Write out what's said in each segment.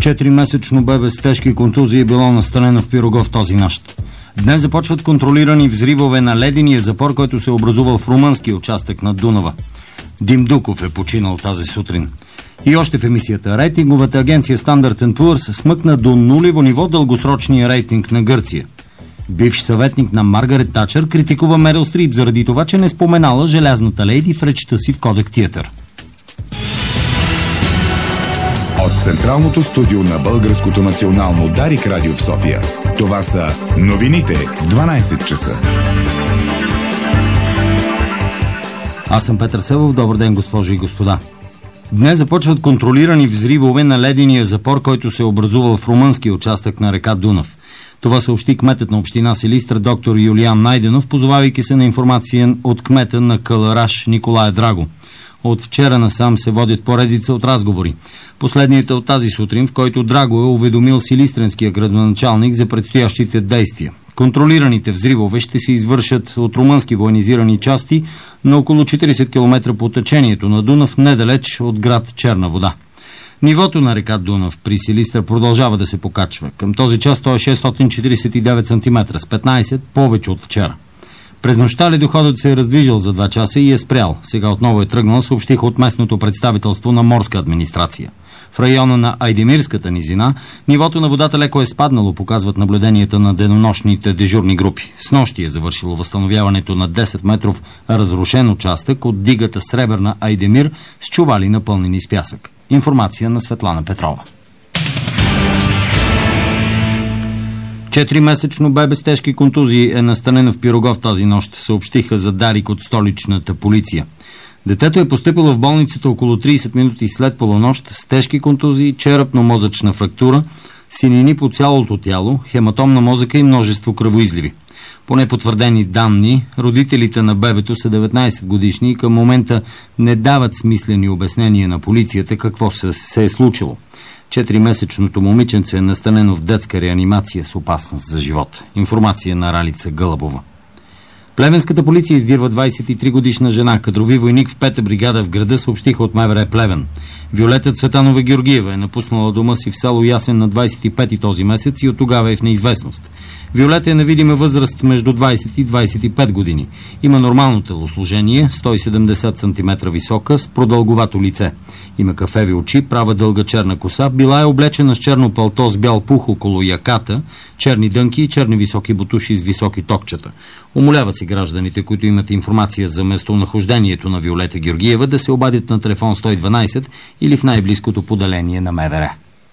4-месечно бебе с тежки контузии е било настанено в Пирогов тази нощ. Днес започват контролирани взривове на ледения запор, който се е образувал в румънски участък на Дунава. Дим Дуков е починал тази сутрин. И още в емисията рейтинговата агенция Standard & Poor's смъкна до нулево ниво дългосрочния рейтинг на Гърция. Бивш съветник на Маргарет Тачър критикува Мерил Стрип заради това, че не споменала желязната лейди в речта си в Кодек Театър. От централното студио на Българското национално Дарик радио в София. Това са новините в 12 часа. Аз съм Петър Севов. Добър ден, госпожи и господа. Днес започват контролирани взривове на ледения запор, който се е образувал в румънския участък на река Дунав. Това съобщи кметът на община Силистра доктор Юлиан Найденов, позовавайки се на информация от кмета на Кълъраш Николай Драго. От вчера насам се водят поредица от разговори. Последният е от тази сутрин, в който Драго е уведомил силистренския градоначалник за предстоящите действия. Контролираните взривове ще се извършат от румънски военизирани части на около 40 км по течението на Дунав, недалеч от град Черна вода. Нивото на река Дунав при Силистра продължава да се покачва. Към този час той е 649 см, с 15 повече от вчера. През нощта ледоходът се е раздвижил за 2 часа и е спрял. Сега отново е тръгнал, съобщиха от местното представителство на морска администрация. В района на Айдемирската низина нивото на водата леко е спаднало, показват наблюденията на денонощните дежурни групи. Снощи е завършило възстановяването на 10 метров разрушен участък от дигата Сребърна Айдемир с чували напълнени с пясък. Информация на Светлана Петрова. 4-месечно бебе с тежки контузии е настанено в Пирогов тази нощ, съобщиха за Дарик от столичната полиция. Детето е постъпило в болницата около 30 минути след полунощ с тежки контузии, черепно-мозъчна фрактура, синини по цялото тяло, хематом на мозъка и множество кръвоизливи. По непотвърдени данни, родителите на бебето са 19 годишни и към момента не дават смислени обяснения на полицията какво се е случило. 4-месечното момиченце е настанено в детска реанимация с опасност за живота. Информация на Ралица Гълъбова. Плевенската полиция издирва 23-годишна жена, кадрови войник в 5-та бригада в града, съобщиха от МВР Плевен. Виолета Цветанова Георгиева е напуснала дома си в село Ясен на 25-ти този месец и от тогава е в неизвестност. Виолета е на видима възраст между 20 и 25 години. Има нормално телосложение, 170 см висока, с продълговато лице. Има кафеви очи, права дълга черна коса, била е облечена с черно палто с бял пух около яката, черни дънки и черни високи бутуши с високи токчета. Умоляват си гражданите, които имат информация за местонахождението на Виолета Георгиева, да се обадят на телефон 112 или в най-близкото поделение на МВР.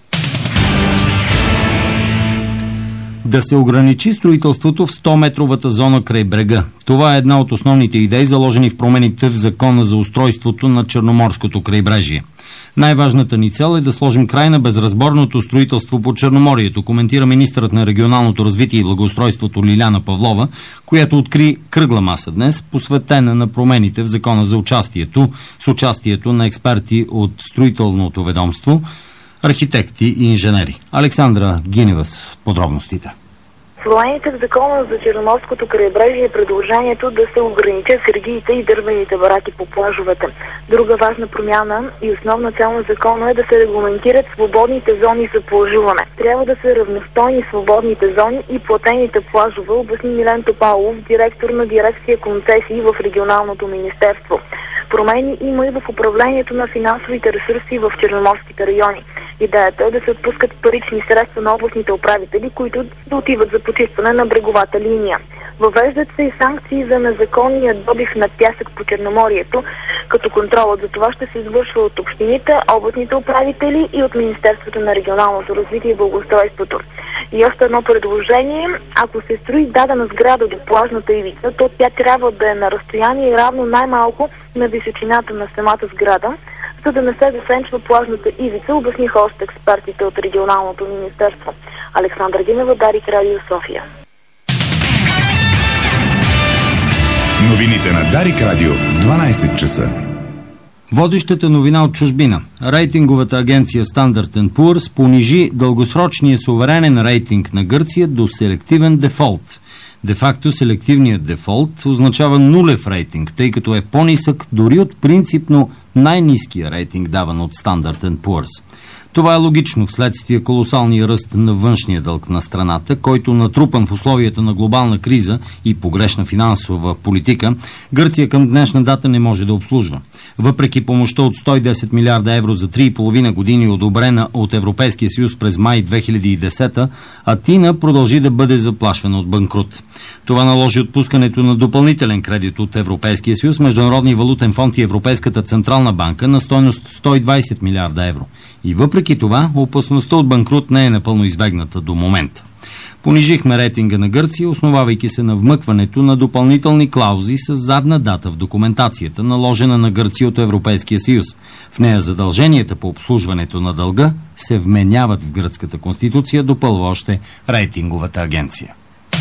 Да се ограничи строителството в 100-метровата зона край брега. Това е една от основните идеи, заложени в промените в Закона за устройството на Черноморското крайбрежие. Най-важната ни цел е да сложим край на безразборното строителство по Черноморието, коментира министърът на регионалното развитие и благоустройството Лиляна Павлова, която откри кръгла маса днес, посветена на промените в Закона за участието, с участието на експерти от строителното ведомство, архитекти и инженери. Александра Гинева с подробностите. Промените в Закона за Черноморското крайбрежие е предложението да се ограничат сергиите и дървените бараки по плажовете. Друга важна промяна и основна цел на закона е да се регламентират свободните зони за плажуване. Трябва да са равностойни свободните зони и платените плажове, обясни Милен Топалов, директор на дирекция концесии в регионалното министерство. Промени има и в управлението на финансовите ресурси в черноморските райони. Идеята е да се отпускат парични средства на областните управители, които да отиват за почистване на бреговата линия. Въвеждат се и санкции за незаконния добив на пясък по Черноморието, като контролът за това ще се извършва от общините, областните управители и от Министерството на регионалното развитие и благоустройството. И още едно предложение: ако се строи дадена сграда до плажната ивица, то тя трябва да е на разстояние равно най-малко на височината на самата сграда, за да не се засенчва плажната ивица, обясниха още експертите от регионалното министерство. Александра Гинева, Дарик радио София. Новините на Дарик радио в 12 часа. Водещата новина от чужбина. Рейтинговата агенция Standard & Poor's понижи дългосрочния суверенен рейтинг на Гърция до селективен дефолт. Де-факто селективният дефолт означава нулев рейтинг, тъй като е по-нисък дори от принципно най-ниския рейтинг, даван от Standard & Poor's. Това е логично вследствие колосалния ръст на външния дълг на страната, който, натрупан в условията на глобална криза и погрешна финансова политика, Гърция към днешна дата не може да обслужва. Въпреки помощта от 110 милиарда евро за 3,5 години, одобрена от Европейския съюз през май 2010, Атина продължи да бъде заплашвана от банкрут. Това наложи отпускането на допълнителен кредит от Европейския съюз, Международния валутен фонд и Европейската централна банка на стойност 120 милиарда евро. И въпреки това, опасността от банкрут не е напълно избегната до момента. Понижихме рейтинга на Гърция, основавайки се на вмъкването на допълнителни клаузи с задна дата в документацията, наложена на Гърция от Европейския съюз. В нея задълженията по обслужването на дълга се вменяват в гръцката конституция, допълва още рейтинговата агенция.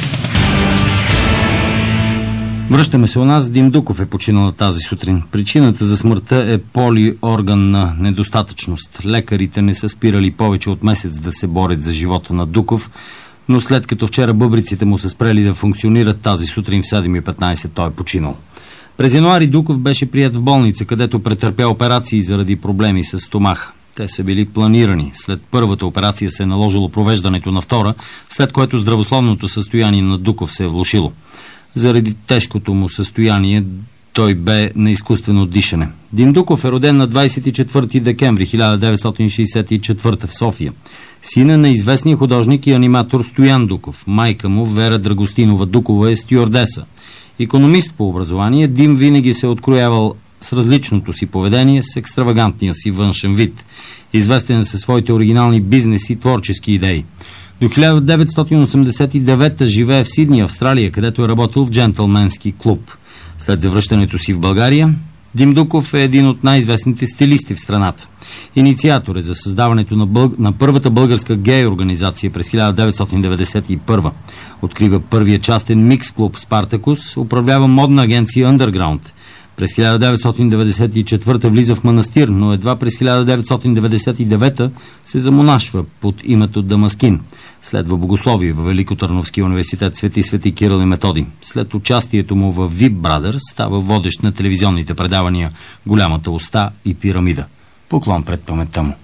Връщаме се у нас. Дим Дуков е починал тази сутрин. Причината за смъртта е полиорганна недостатъчност. Лекарите не са спирали повече от месец да се борят за живота на Дуков, но след като вчера бъбриците му са спрели да функционират, тази сутрин в 7:15 той е починал. През януари Дуков беше приет в болница, където претърпя операции заради проблеми с стомаха. Те са били планирани. След първата операция се е наложило провеждането на втора, след което здравословното състояние на Дуков се е влошило. Заради тежкото му състояние той бе на изкуствено дишане. Дим Дуков е роден на 24 декември 1964 в София. Сина на известния художник и аниматор Стоян Дуков. Майка му, Вера Драгостинова Дукова, е стюардеса. Икономист по образование, Дим винаги се е откроявал с различното си поведение, с екстравагантния си външен вид. Известен със своите оригинални бизнес и творчески идеи. До 1989 живее в Сидни, Австралия, където е работил в джентълменски клуб. След завръщането си в България, Дим Дуков е един от най-известните стилисти в страната. Инициатор е за създаването на първата българска гей организация през 1991. Открива първия частен микс клуб Спартакус, управлява модна агенция Underground. През 1994 влиза в манастир, но едва през 1999 се замонашва под името Дамаскин. Следва богословие във Великотърновския университет Свети Кирил и Методий. След участието му в VIP Brothers става водещ на телевизионните предавания Голямата уста и Пирамида. Поклон пред паметта му.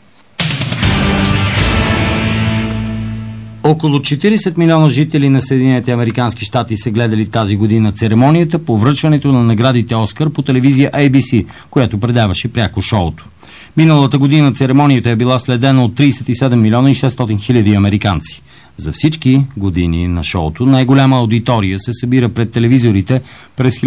Около 40 милиона жители на Съединените американски щати са гледали тази година церемонията по връчването на наградите Оскар по телевизия ABC, която предаваше пряко шоуто. Миналата година церемонията е била следена от 37 милиона и 600 хиляди американци. За всички години на шоуто най-голяма аудитория се събира пред телевизорите през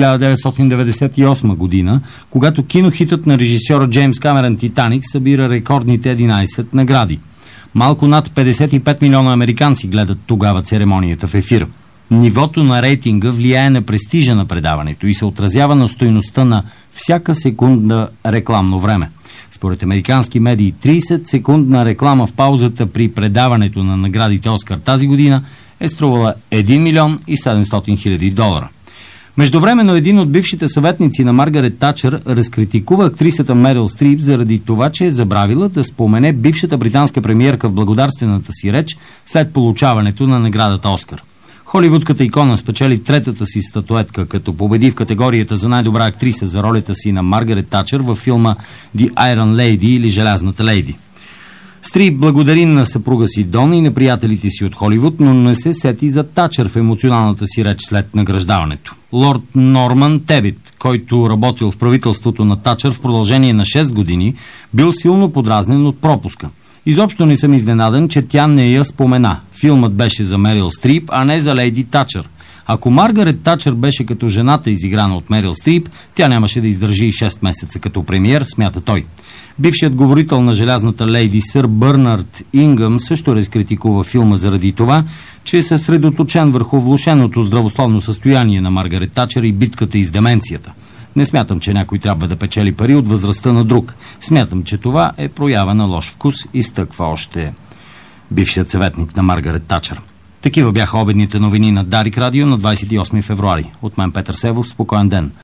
1998 година, когато кинохитът на режисьора Джеймс Камерън «Титаник» събира рекордните 11 награди. Малко над 55 милиона американци гледат тогава церемонията в ефир. Нивото на рейтинга влияе на престижа на предаването и се отразява на стойността на всяка секундна рекламно време. Според американски медии, 30-секундна реклама в паузата при предаването на наградите Оскар тази година е струвала 1 милион и 700 хиляди долара. Междувременно един от бившите съветници на Маргарет Тачър разкритикува актрисата Мерил Стрип заради това, че е забравила да спомене бившата британска премиерка в благодарствената си реч след получаването на наградата Оскар. Холивудската икона спечели третата си статуетка, като победи в категорията за най-добра актриса за ролята си на Маргарет Тачър във филма The Iron Lady или Желязната лейди. Стрип благодари на съпруга си Дон и на приятелите си от Холивуд, но не се сети за Тачър в емоционалната си реч след награждаването. Лорд Норман Тебит, който работил в правителството на Тачър в продължение на 6 години, бил силно подразнен от пропуска. Изобщо не съм изненадан, че тя не я спомена. Филмът беше за Мерил Стрип, а не за лейди Тачър. Ако Маргарет Тачър беше като жената, изиграна от Мерил Стрип, тя нямаше да издържи и 6 месеца като премиер, смята той. Бившият говорител на Желязната лейди сър Бърнард Ингъм също разкритикува филма заради това, че е съсредоточен върху влошеното здравословно състояние на Маргарет Тачър и битката с деменцията. Не смятам, че някой трябва да печели пари от възрастта на друг. Смятам, че това е проява на лош вкус, изтъква още бившият съветник на Маргарет Тачър. Такива бяха обедните новини на Дарик Радио на 28 февруари. От мен Петър Севов, спокоен ден.